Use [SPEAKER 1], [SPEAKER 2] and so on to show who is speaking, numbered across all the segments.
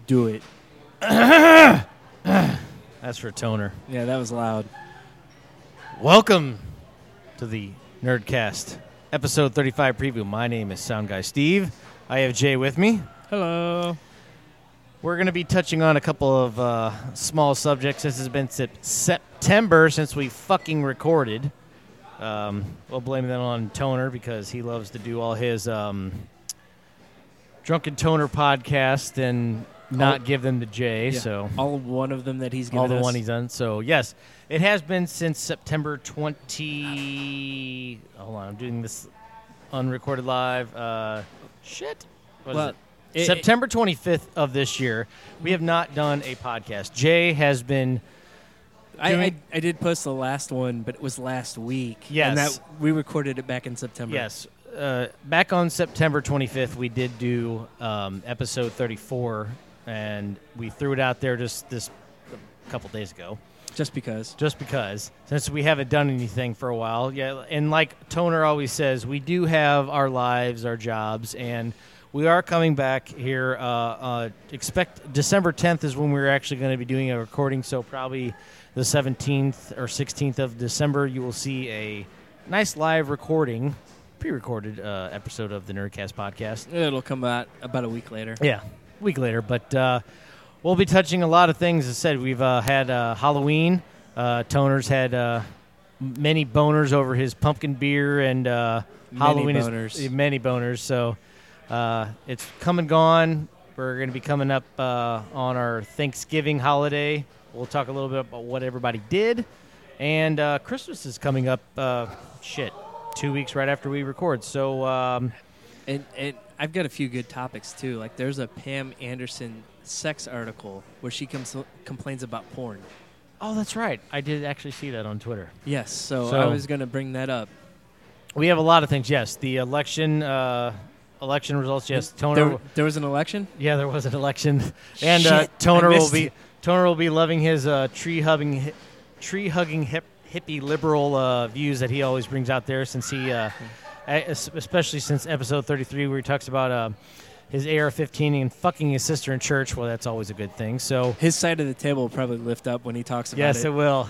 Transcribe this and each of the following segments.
[SPEAKER 1] Do it.
[SPEAKER 2] That's for Toner.
[SPEAKER 1] Yeah, that was loud.
[SPEAKER 2] Welcome to the Nerdcast, episode 35 preview. My name is Sound Guy Steve. I have Jay with me.
[SPEAKER 1] Hello.
[SPEAKER 2] We're going to be touching on a couple of small subjects. This has been September since we fucking recorded. We'll blame that on Toner because he loves to do all his Drunken Toner podcast and not give them to Jay.
[SPEAKER 1] Yeah,
[SPEAKER 2] so
[SPEAKER 1] all one of them that he's given
[SPEAKER 2] all the
[SPEAKER 1] us.
[SPEAKER 2] one he's done. So yes, it has been since September 20. Hold on, I'm doing this unrecorded live. Shit. What is it? September 25th of this year. We have not done a podcast. Jay has been.
[SPEAKER 1] I did post the last one, but it was last week.
[SPEAKER 2] Yes.
[SPEAKER 1] And that we recorded it back in September.
[SPEAKER 2] Yes. Back on September 25th, we did do episode 34, and we threw it out there just a couple days ago.
[SPEAKER 1] Just because,
[SPEAKER 2] since we haven't done anything for a while. Yeah, and like Toner always says, we do have our lives, our jobs, and we are coming back here. Expect December 10th is when we're actually going to be doing a recording, so probably the 17th or 16th of December, you will see a nice live recording, pre-recorded episode of the Nerdcast podcast.
[SPEAKER 1] it'll come out about a week later.
[SPEAKER 2] Yeah, a week later, but we'll be touching a lot of things. As I said, we've had Halloween. Toner's had many boners over his pumpkin beer, and Halloween is many boners. So it's come and gone. We're going to be coming up on our Thanksgiving holiday. We'll talk a little bit about what everybody did. And Christmas is coming up, 2 weeks right after we record. So,
[SPEAKER 1] And I've got a few good topics, too. Like, there's a Pam Anderson sex article where she complains about porn.
[SPEAKER 2] Oh, that's right. I did actually see that on Twitter.
[SPEAKER 1] Yes, so I was going to bring that up.
[SPEAKER 2] We have a lot of things. Yes, the election results. Yes, Toner.
[SPEAKER 1] There was an election?
[SPEAKER 2] Yeah, there was an election, and
[SPEAKER 1] Shit,
[SPEAKER 2] Toner
[SPEAKER 1] I
[SPEAKER 2] will
[SPEAKER 1] missed
[SPEAKER 2] be
[SPEAKER 1] it.
[SPEAKER 2] Toner will be loving his tree hugging hippie liberal views that he always brings out there. Since he, especially since episode 33, where he talks about his AR-15 and fucking his sister in church. Well, that's always a good thing. So
[SPEAKER 1] His side of the table will probably lift up when he talks about it.
[SPEAKER 2] yes, it will.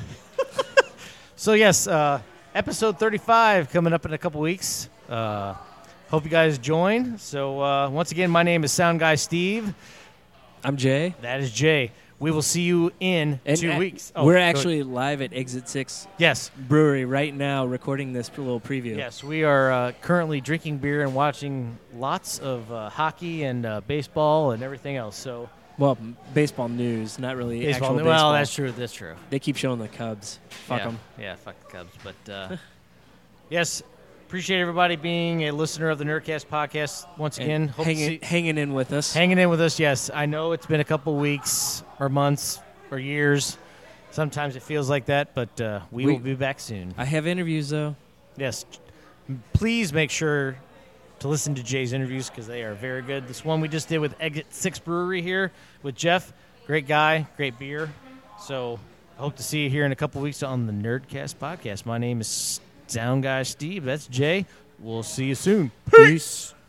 [SPEAKER 2] So yes, episode 35 coming up in a couple weeks. Hope you guys join. So once again, my name is Sound Guy Steve.
[SPEAKER 1] I'm Jay.
[SPEAKER 2] That is Jay. We will see you in 2 weeks.
[SPEAKER 1] We're actually live at Exit 6
[SPEAKER 2] Yes.
[SPEAKER 1] Brewery right now recording this little preview.
[SPEAKER 2] Yes, we are currently drinking beer and watching lots of hockey and baseball and everything else. So
[SPEAKER 1] Well, baseball news, not really
[SPEAKER 2] baseball.
[SPEAKER 1] actual baseball.
[SPEAKER 2] Well, that's true. That's true.
[SPEAKER 1] They keep showing the Cubs. Fuck
[SPEAKER 2] yeah.
[SPEAKER 1] them.
[SPEAKER 2] Yeah, fuck the Cubs. But yes, appreciate everybody being a listener of the Nerdcast podcast once again. Hope to see-
[SPEAKER 1] Hanging in with us.
[SPEAKER 2] Hanging in with us, yes. I know it's been a couple weeks or months or years. Sometimes it feels like that, but we will be back soon.
[SPEAKER 1] I have interviews, though.
[SPEAKER 2] Yes. Please make sure to listen to Jay's interviews because they are very good. This one we just did with Exit 6 Brewery here with Jeff. Great guy, great beer. So I hope to see you here in a couple weeks on the Nerdcast podcast. My name is Sound Guy Steve. That's Jay. We'll see you soon.
[SPEAKER 1] Peace.